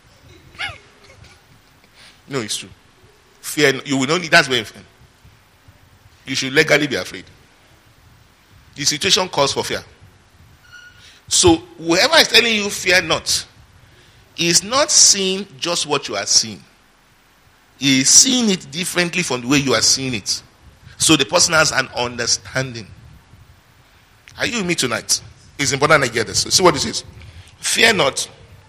No, it's true. Fear, you will not need, that's very fair. You should legally be afraid. The situation calls for fear. So whoever is telling you fear not is not seeing just what you are seeing. He is seeing it differently from the way you are seeing it. So the person has an understanding. Are you with me tonight? It's important I get this. See what this is. Fear not,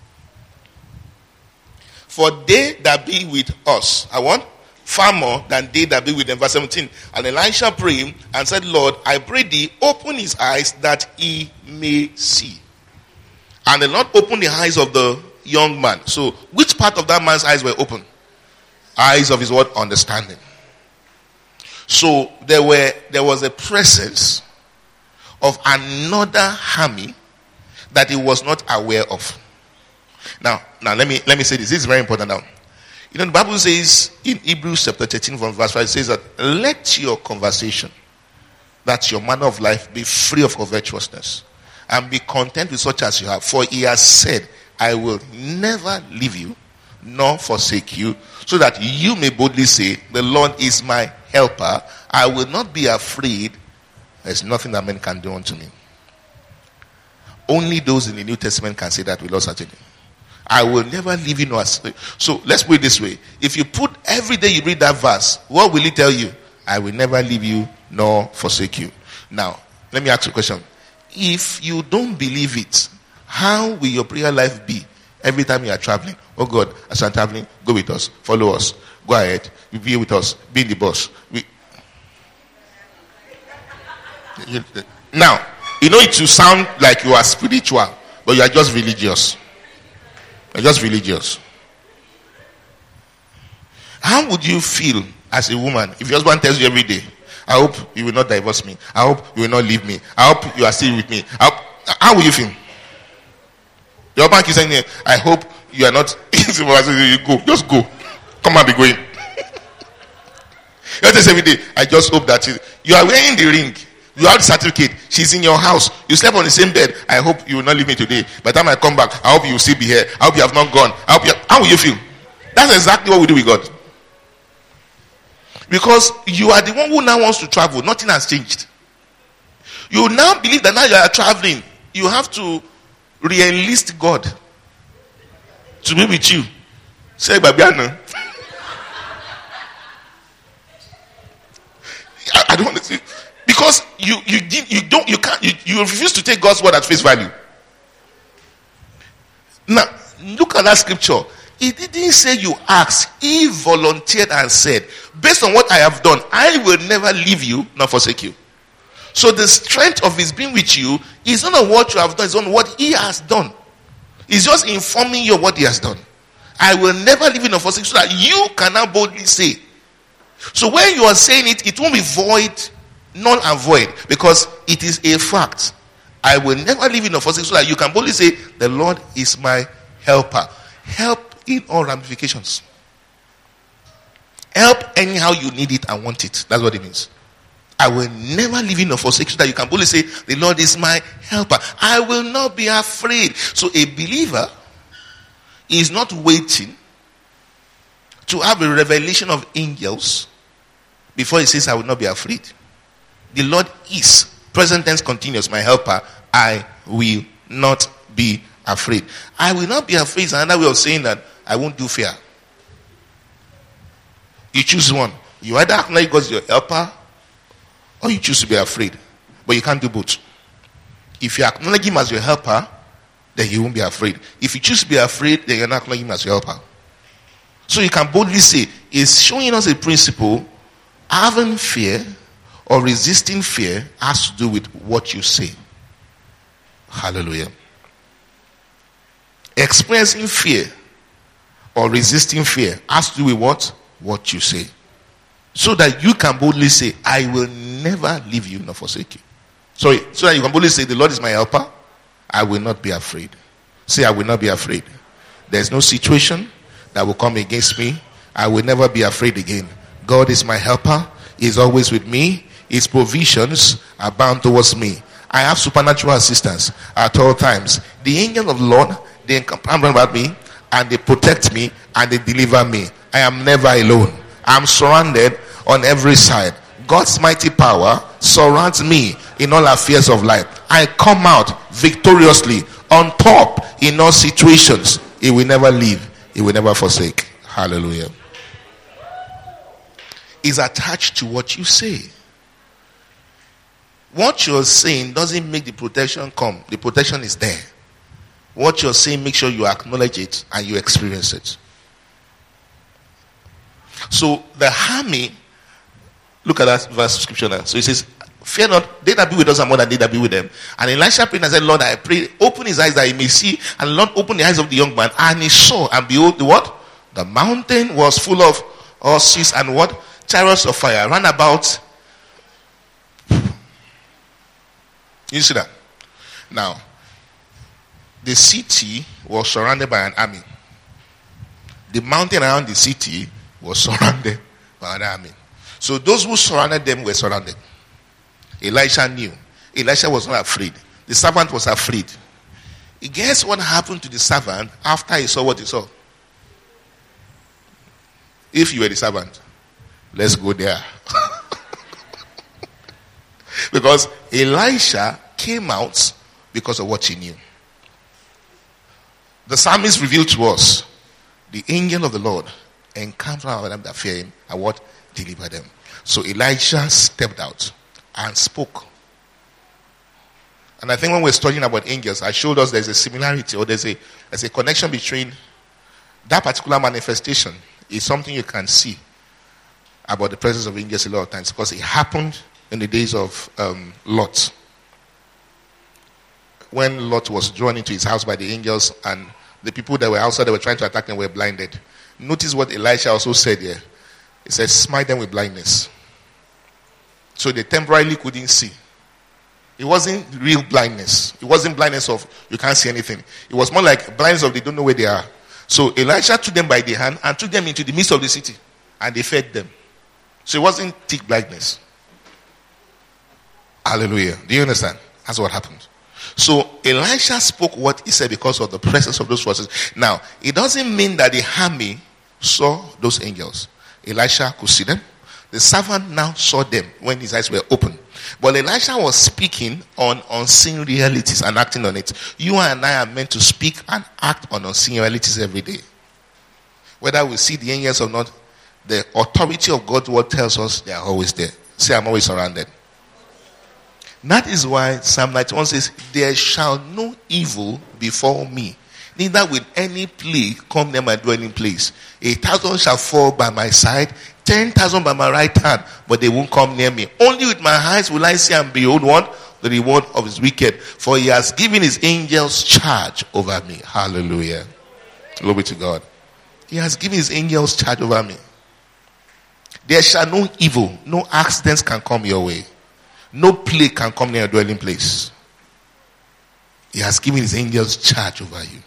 for they that be with us are what? Far more than they that be with them. Verse 17. And Elisha prayed and said, Lord, I pray thee, open his eyes that he may see. And the Lord opened the eyes of the young man. So, which part of that man's eyes were open? Eyes of his what? Understanding. So, there was a presence of another army that he was not aware of. Now let me say this. This is very important now. You know, the Bible says in Hebrews chapter 13 from verse 5, it says that let your conversation, that's your manner of life, be free of covetousness, and be content with such as you have. For he has said, I will never leave you, nor forsake you, so that you may boldly say, the Lord is my helper. I will not be afraid. There's nothing that man can do unto me. Only those in the New Testament can say that without certainty. I will never leave you nor forsake. So let's put it this way. If you put every day you read that verse, what will it tell you? I will never leave you nor forsake you. Now, let me ask you a question. if you don't believe it, how will your prayer life be every time you are traveling? Oh God, as I'm traveling, go with us, follow us, go ahead, you be with us, be in the bus. Now, you know it will sound like you are spiritual, but you are just religious. You're just religious. How would you feel as a woman if your husband tells you every day, I hope you will not divorce me, I hope you will not leave me, I hope you are still with me? How will you feel? Your bank is saying, I hope you are not. You go, just go, come and be going. You just every day, I just hope that you are wearing the ring, you have the certificate, she's in your house, you slept on the same bed. I hope you will not leave me today. By the time I come back, I hope you will still be here. I hope you have not gone. How will you feel? That's exactly what we do with God. Because you are the one who now wants to travel. Nothing has changed. You now believe that now you are traveling, you have to re-enlist God to be with you. Say, Babiana. I don't want to see. Because you refuse to take God's word at face value. Now, look at that scripture. He didn't say you asked. He volunteered and said, based on what I have done, I will never leave you nor forsake you. So the strength of his being with you is not on what you have done, it's on what he has done. He's just informing you of what he has done. I will never leave you nor forsake you, so that you can now boldly say. So when you are saying it, it won't be void, null and void, because it is a fact. I will never leave you nor forsake you, so that you can boldly say, the Lord is my helper. Help in all ramifications. Help anyhow you need it and want it. That's what it means. I will never leave you nor forsake you, so that you can boldly say, the Lord is my helper. I will not be afraid. So a believer is not waiting to have a revelation of angels before he says, I will not be afraid. The Lord is, present tense continuous, my helper. I will not be afraid. I will not be afraid is another way of saying that I won't do fear. You choose one. You either acknowledge God as your helper, or you choose to be afraid. But you can't do both. If you acknowledge him as your helper, then you won't be afraid. If you choose to be afraid, then you're not acknowledging him as your helper. So you can boldly say, it's showing us a principle. Having fear or resisting fear has to do with what you say. Hallelujah. Expressing fear or resisting fear has to do with what? What you say. So that you can boldly say, I will never leave you nor forsake you. So that you can boldly say, the Lord is my helper. I will not be afraid. Say, I will not be afraid. There's no situation that will come against me. I will never be afraid again. God is my helper. He's always with me. His provisions are bound towards me. I have supernatural assistance at all times. The angel of the Lord, they encamp about me, and they protect me, and they deliver me. I am never alone. I'm surrounded on every side. God's mighty power surrounds me in all affairs of life. I come out victoriously on top in all situations. He will never leave. He will never forsake. Hallelujah. Is attached to what you say. What you're saying doesn't make the protection come. The protection is there. What you're saying, make sure you acknowledge it and you experience it. So the army, look at that verse of scripture now. So it says, fear not, they that be with us are more than they that be with them. And Elisha prayed and said, Lord, I pray, open his eyes that he may see. And the Lord opened the eyes of the young man, and he saw, and behold, the what? The mountain was full of horses and what? Chariots of fire, ran about. You see that? Now, the city was surrounded by an army. The mountain around the city was surrounded by an army. So those who surrounded them were surrounded. Elisha knew. Elisha was not afraid. The servant was afraid. Guess what happened to the servant after he saw what he saw? If you were the servant, let's go there. Because Elisha came out because of what he knew. The psalmist revealed to us the angel of the Lord encamped around them that fear him and what? Deliver them. So Elisha stepped out and spoke. And I think when we're studying about angels, I showed us there's a similarity, or there's a connection between that particular manifestation is something you can see about the presence of angels a lot of times, because it happened in the days of Lot. When Lot was drawn into his house by the angels, and the people that were outside that were trying to attack them were blinded. Notice what Elisha also said here. He said, smite them with blindness. So they temporarily couldn't see. It wasn't real blindness. It wasn't blindness of you can't see anything. It was more like blindness of they don't know where they are. So Elisha took them by the hand and took them into the midst of the city, and they fed them. So it wasn't thick blindness. Hallelujah. Do you understand? That's what happened. So Elisha spoke what he said because of the presence of those forces. Now, it doesn't mean that the army saw those angels. Elisha could see them. The servant now saw them when his eyes were open. But Elisha was speaking on unseen realities and acting on it. You and I are meant to speak and act on unseen realities every day. Whether we see the angels or not, the authority of God's word tells us they are always there. Say, I'm always surrounded. That is why Psalm 91 says, there shall no evil befall me, neither will any plague come near my dwelling place. 1,000 shall fall by my side, 10,000 by my right hand, but they won't come near me. Only with my eyes will I see and behold what? The reward of his wicked. For he has given his angels charge over me. Hallelujah. Glory to God. He has given his angels charge over me. There shall no evil, no accidents can come your way. No plague can come near your dwelling place. He has given his angels charge over you.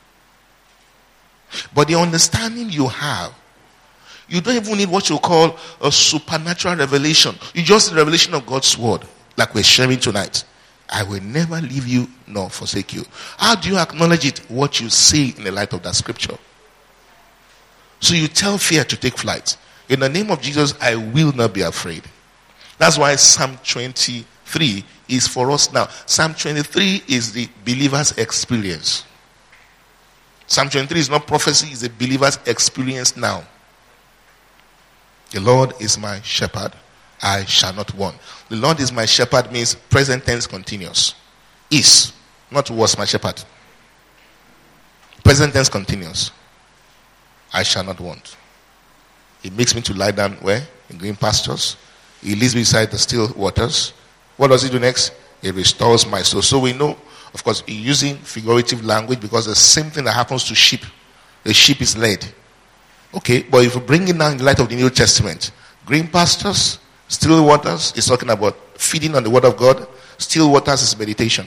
But the understanding you have, you don't even need what you call a supernatural revelation. You just need the revelation of God's word, like we're sharing tonight. I will never leave you nor forsake you. How do you acknowledge it? What you see in the light of that scripture. So you tell fear to take flight. In the name of Jesus, I will not be afraid. That's why Psalm 23 is for us now. Psalm 23 is the believer's experience. Psalm 23 is not prophecy, it's a believer's experience now. The Lord is my shepherd, I shall not want. The Lord is my shepherd means present tense continuous. Is, not was my shepherd. Present tense continuous. I shall not want. He makes me to lie down where? In green pastures. He leads me beside the still waters. What does he do next? He restores my soul. So we know, of course, he's using figurative language because the same thing that happens to sheep. The sheep is led. Okay, but if you bring it down in the light of the New Testament, green pastures, still waters is talking about feeding on the word of God. Still waters is meditation.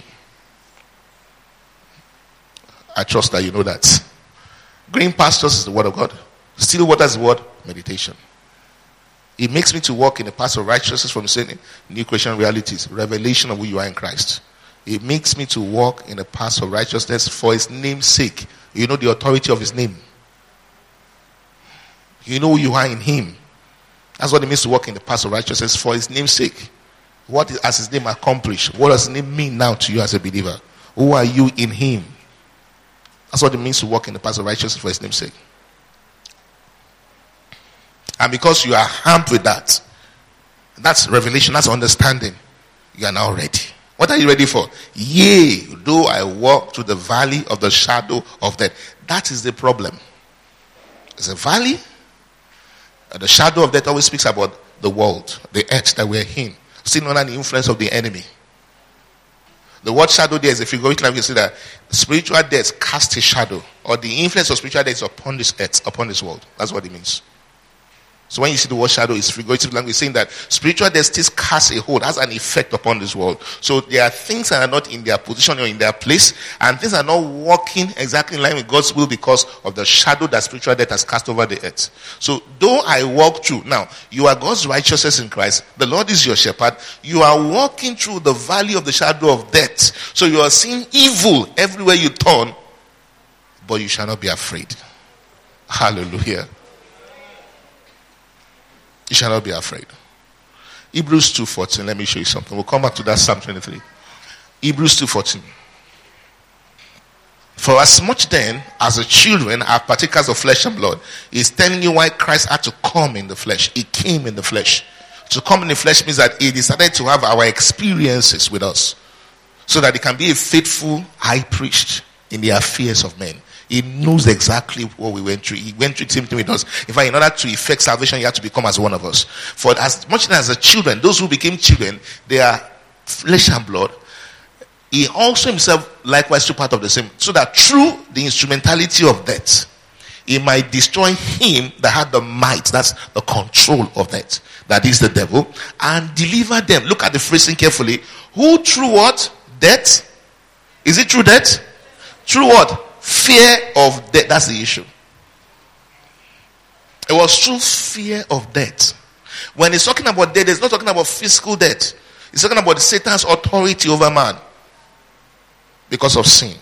I trust that you know that. Green pastures is the word of God. Still waters is what? Meditation. It makes me to walk in the path of righteousness from sin, new creation realities, revelation of who you are in Christ. It makes me to walk in the path of righteousness for his name's sake. You know the authority of his name. You know who you are in him. That's what it means to walk in the path of righteousness for his name's sake. What has his name accomplished? What does his name mean now to you as a believer? Who are you in him? That's what it means to walk in the path of righteousness for his name's sake. And because you are armed with that, that's revelation, that's understanding, you are now ready. What are you ready for? Yea, though I walk through the valley of the shadow of death. That is the problem. It's a valley. The shadow of death always speaks about the world, the earth that we're in, still under the influence of the enemy. The word shadow there is a figurative language. You see that spiritual death casts a shadow, or the influence of spiritual death is upon this earth, upon this world. That's what it means. So when you see the word shadow, it's figurative language saying that spiritual death still casts a hold, has an effect upon this world. So there are things that are not in their position or in their place, and things are not working exactly in line with God's will because of the shadow that spiritual death has cast over the earth. So though I walk through, now you are God's righteousness in Christ, the Lord is your shepherd, you are walking through the valley of the shadow of death. So you are seeing evil everywhere you turn, but you shall not be afraid. Hallelujah. You shall not be afraid. Hebrews 2:14. Let me show you something. We'll come back to that Psalm 23. Hebrews 2:14. For as much then as the children are partakers of flesh and blood, he's telling you why Christ had to come in the flesh. He came in the flesh. To come in the flesh means that he decided to have our experiences with us. so that he can be a faithful high priest in the affairs of men. He knows exactly what we went through. He went through the same thing with us. In fact, in order to effect salvation, you have to become as one of us. For as much as the children, those who became children, they are flesh and blood. He also himself likewise took part of the same. So that through the instrumentality of death, he might destroy him that had the might, that's the control of death, that is the devil, and deliver them. Look at the phrasing carefully. Who through what? Death? Is it through death? Through what? Fear of death. That's the issue. It was through fear of death. When he's talking about death, he's not talking about physical death. He's talking about Satan's authority over man because of sin.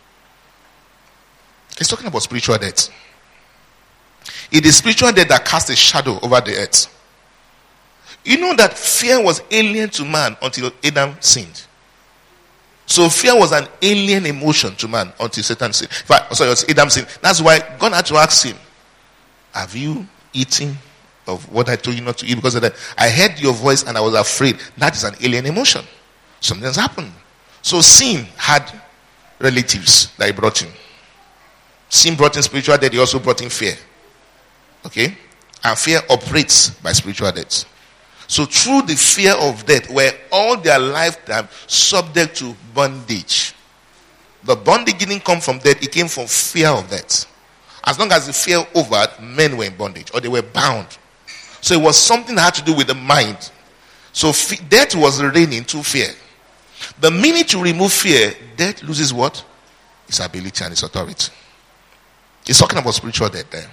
He's talking about spiritual death. It is spiritual death that casts a shadow over the earth. You know that fear was alien to man until Adam sinned. So fear was an alien emotion to man until Satan sinned. Adam sinned. That's why God had to ask him, have you eaten of what I told you not to eat? Because of that, I heard your voice and I was afraid. That is an alien emotion. Something's happened. So sin had relatives that he brought in. Sin brought in spiritual death. He also brought in fear. Okay? And fear operates by spiritual death. So through the fear of death, were all their lifetime subject to bondage. The bondage didn't come from death, it came from fear of death. As long as the fear over, men were in bondage or they were bound. So it was something that had to do with the mind. So death was reigning through fear. The minute you remove fear, death loses what? Its ability and its authority. He's talking about spiritual death there.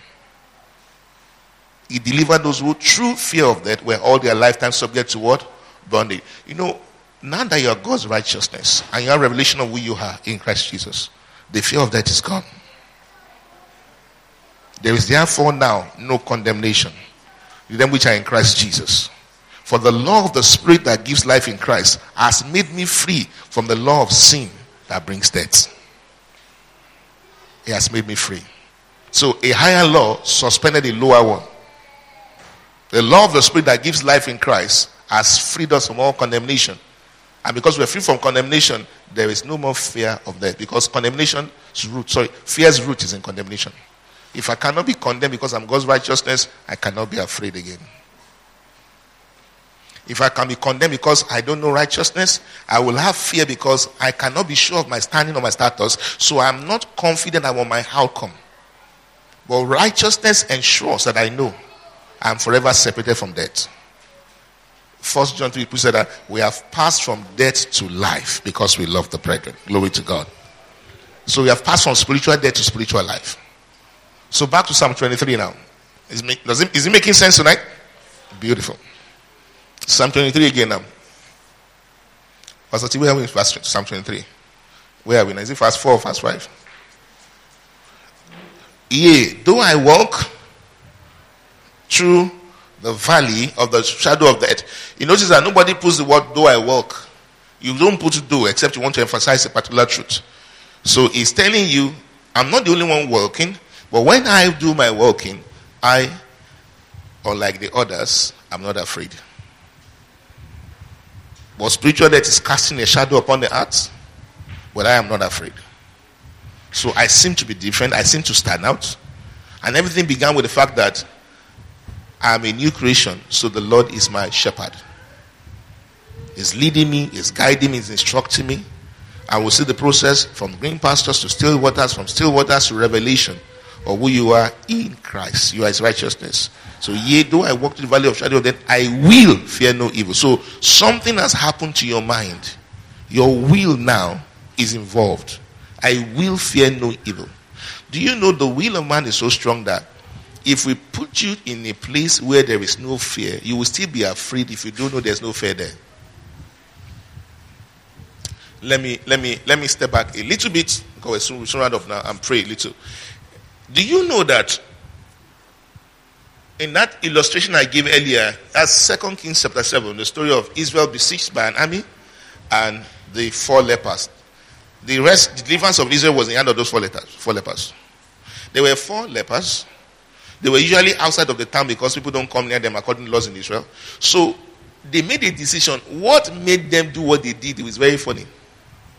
He delivered those who through fear of death were all their lifetime subject to what? Bondage. You know, now that you are God's righteousness and you have revelation of who you are in Christ Jesus, the fear of death is gone. There is therefore now no condemnation to them which are in Christ Jesus. For the law of the Spirit that gives life in Christ has made me free from the law of sin that brings death. He has made me free. So a higher law suspended a lower one. The law of the Spirit that gives life in Christ has freed us from all condemnation. And because we're free from condemnation, there is no more fear of death. Because fear's root is in condemnation. If I cannot be condemned because I'm God's righteousness, I cannot be afraid again. If I can be condemned because I don't know righteousness, I will have fear because I cannot be sure of my standing or my status. So I'm not confident about my outcome. But righteousness ensures that I know I'm forever separated from death. 1 John 3 said that we have passed from death to life because we love the brethren. Glory to God. So we have passed from spiritual death to spiritual life. So back to Psalm 23 now. Is it making sense tonight? Beautiful. Psalm 23 again now. Pastor T, where are we in Psalm 23? Where are we now? Is it verse 4 or verse 5? Yea, though I walk through the valley of the shadow of death. You notice that nobody puts the word though I walk. You don't put though except you want to emphasize a particular truth. So he's telling you, I'm not the only one walking, but when I do my walking, unlike the others, I'm not afraid. But spiritual death is casting a shadow upon the earth, but I am not afraid. So I seem to be different, I seem to stand out. And everything began with the fact that I'm a new creation, so the Lord is my shepherd. He's leading me, he's guiding me, he's instructing me. I will see the process from green pastures to still waters, from still waters to revelation of who you are in Christ. You are his righteousness. So yea, though I walk through the valley of shadow of death, I will fear no evil. So something has happened to your mind. Your will now is involved. I will fear no evil. Do you know the will of man is so strong that if we put you in a place where there is no fear, you will still be afraid if you don't know there's no fear there. Let me step back a little bit because we're soon round off now and pray a little. Do you know that in that illustration I gave earlier, that's 2 Kings chapter 7, the story of Israel besieged by an army and the 4 lepers. The deliverance of Israel was in the hand of those 4 lepers. There were 4 lepers. They were usually outside of the town because people don't come near them according to laws in Israel. So they made a decision. What made them do what they did? It was very funny.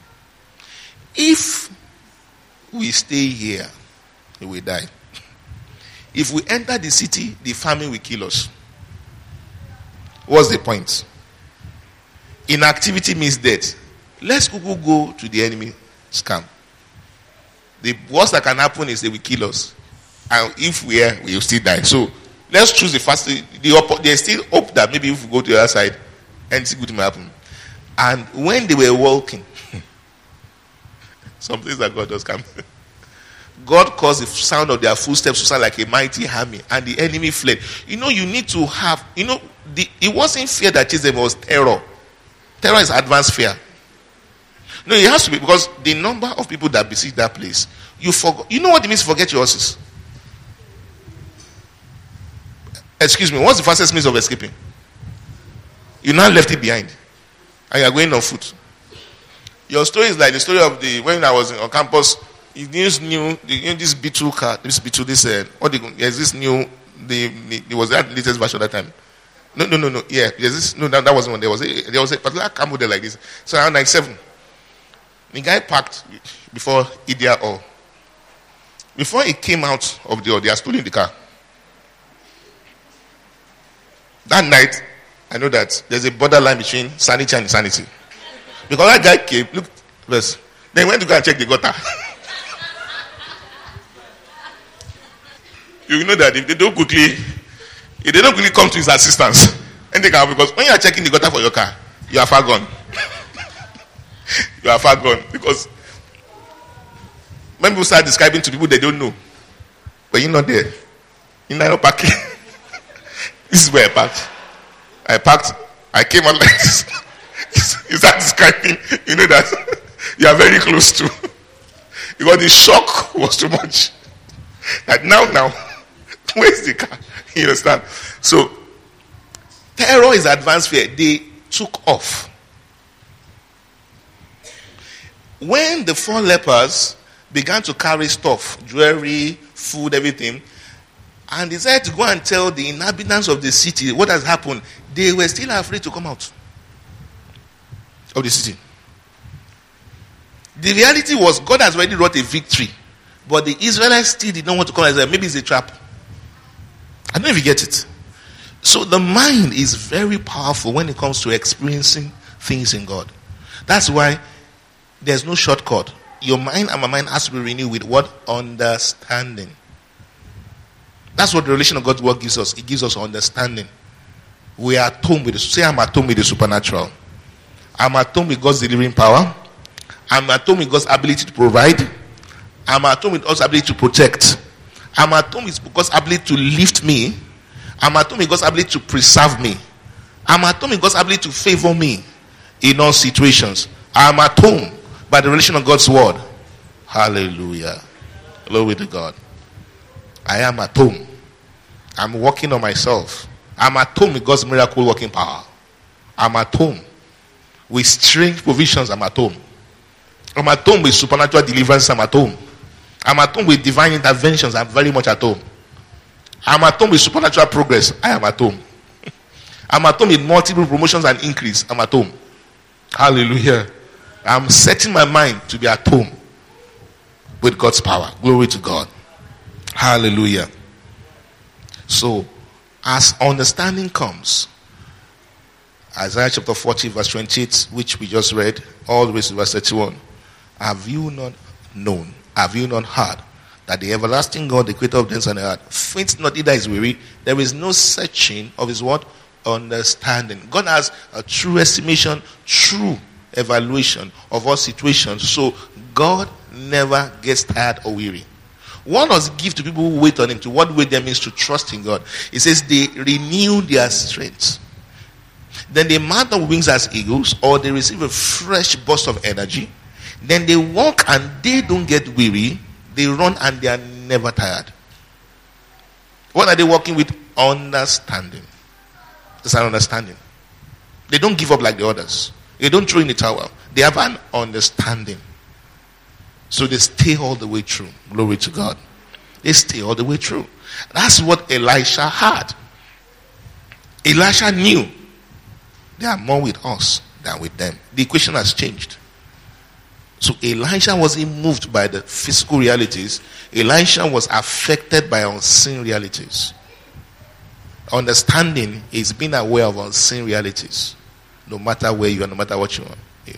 If we stay here, we will die. If we enter the city, the famine will kill us. What's the point? Inactivity means death. Let's go to the enemy camp. The worst that can happen is they will kill us. And if we are, we will still die. So let's choose the first. There's still hope that maybe if we go to the other side, anything good may happen. And when they were walking, some things that God does come. God caused the sound of their footsteps to sound like a mighty army, and the enemy fled. You need to have, it wasn't fear that chased them, it was terror. Terror is advanced fear. No, it has to be, because the number of people that besiege that place, you forgot. You know what it means to forget your horses? Excuse me, what's the fastest means of escaping? You now left it behind, and you are going on foot. Your story is like the story of when I was on campus. This B2 car, there's this new, it was that latest version at that time. No. Yeah, that wasn't one. There was a particular car model like this. So around 97, the guy parked before Idia Hall. Before he came out of the hall, they are stealing the car. That night, I know that there's a borderline between sanity and insanity. Because that guy came, look, first, then went to go and check the gutter. You know that if they don't quickly come to his assistance, and they can, because when you are checking the gutter for your car, you are far gone. You are far gone. Because when people start describing to people they don't know, but you're not there. You're not parking. This is where I parked. I came out like this. You start describing, you know that you are very close to. Because the shock was too much. That now, where's the car? You understand? So, terror is advanced fear. They took off. When the 4 lepers began to carry stuff, jewelry, food, everything, and decided to go and tell the inhabitants of the city what has happened, they were still afraid to come out of the city. The reality was God has already wrought a victory, but the Israelites still did not want to come. Maybe it's a trap. I don't know if you get it. So the mind is very powerful when it comes to experiencing things in God. That's why there's no shortcut. Your mind and my mind has to be renewed with what? Understanding. That's what the relation of God's word gives us. It gives us understanding. We are at home with say I'm at home with the supernatural. I'm at home with God's delivering power. I'm at home with God's ability to provide. I'm at home with God's ability to protect. I'm at home with God's ability to lift me. I'm at home with God's ability to preserve me. I'm at home with God's ability to favor me in all situations. I'm at home by the relation of God's word. Hallelujah. Glory to God. I am at home. I'm working on myself. I'm at home with God's miracle working power. I'm at home with strange provisions. I'm at home. I'm at home with supernatural deliverance. I'm at home. I'm at home with divine interventions. I'm very much at home. I'm at home with supernatural progress. I am at home. I'm at home with multiple promotions and increase. I'm at home. Hallelujah. I'm setting my mind to be at home with God's power. Glory to God. Hallelujah. So, as understanding comes, Isaiah chapter 40 verse 28, which we just read, all the way to verse 31. Have you not known? Have you not heard that the everlasting God, the creator of the heavens and the earth, faints not, neither is weary? There is no searching of his what? Understanding. God has a true estimation, true evaluation of all situations. So God never gets tired or weary. What does he give to people who wait on him? To what wait them means to trust in God. It says they renew their strength. Then they mount up wings as eagles, or they receive a fresh burst of energy. Then they walk and they don't get weary. They run and they are never tired. What are they walking with? Understanding. It's an understanding. They don't give up like the others. They don't throw in the towel. They have an understanding. So they stay all the way through. Glory to God. They stay all the way through. That's what Elisha had. Elisha knew there are more with us than with them. The equation has changed. So Elisha wasn't moved by the physical realities. Elisha was affected by unseen realities. Understanding is being aware of unseen realities. No matter where you are, no matter what you are.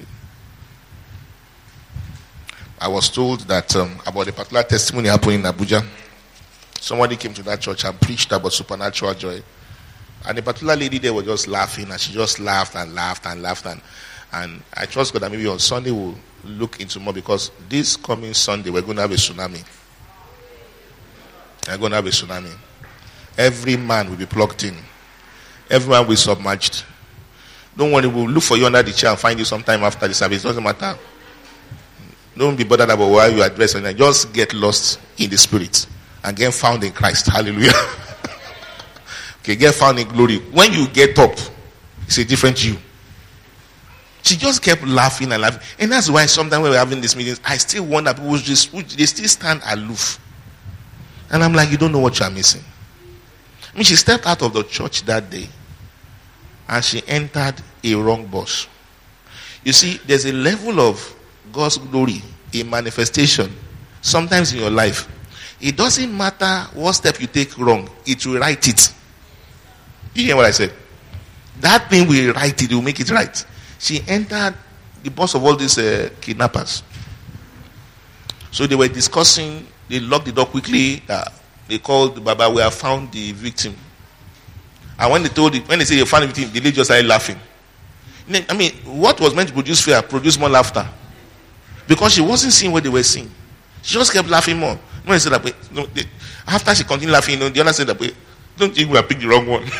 I was told that about a particular testimony happening in Abuja. Somebody came to that church and preached about supernatural joy. And a particular lady there was just laughing, and she just laughed and laughed and laughed. And I trust God that maybe on Sunday we'll look into more, because this coming Sunday we're going to have a tsunami. We're going to have a tsunami. Every man will be plugged in. Everyone will be submerged. Don't worry, we'll look for you under the chair and find you sometime after the service. It doesn't matter. Don't be bothered about why you are dressed. Just get lost in the spirit and get found in Christ. Hallelujah. Okay, get found in glory. When you get up, it's a different you. She just kept laughing and laughing. And that's why sometimes when we're having these meetings, I still wonder people they still stand aloof. And I'm like, you don't know what you're missing. I mean, she stepped out of the church that day and she entered a wrong bus. You see, there's a level of God's glory in manifestation sometimes in your life. It doesn't matter what step you take wrong, it will right it. You hear what I said? That thing will right it, will make it right. She entered the boss of all these kidnappers. So they were discussing, they locked the door quickly. They called Baba, we have found the victim. And when they say they found the victim, the lady just started laughing. I mean, what was meant to produce fear produced more laughter. Because she wasn't seeing what they were seeing. She just kept laughing more. When they said that, after she continued laughing, the other said that, don't you pick the wrong one.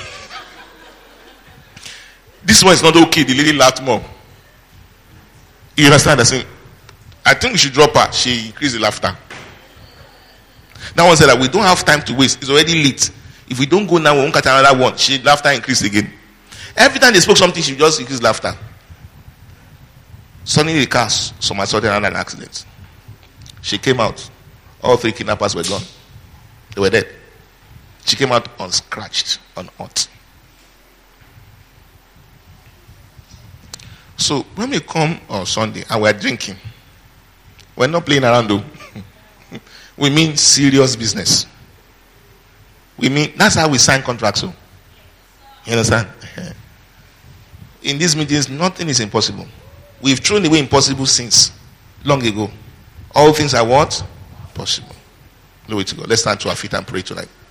This one is not okay. The lady laughed more. You understand that saying? I think we should drop her. She increased the laughter. That one said that we don't have time to waste. It's already late. If we don't go now, we won't catch another one. She laughter increased again. Every time they spoke something, she just increased laughter. Suddenly the car somersaulted around an accident. She came out. All three kidnappers were gone. They were dead. She came out unscratched, unhurt. So when we come on Sunday and we're drinking, we're not playing around though. We mean serious business. We mean, that's how we sign contracts. So. You understand? In these meetings, nothing is impossible. We've thrown away impossible things long ago. All things are what? Possible. Glory to God. Let's stand to our feet and pray tonight.